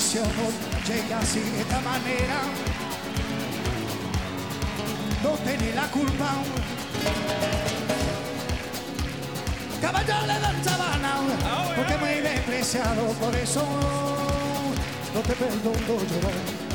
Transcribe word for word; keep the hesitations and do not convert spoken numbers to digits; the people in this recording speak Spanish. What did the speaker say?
ese amor llega así de esta manera. No tenés la culpa. Caballo le dan sabana, porque me he despreciado, por eso no te perdono llorar.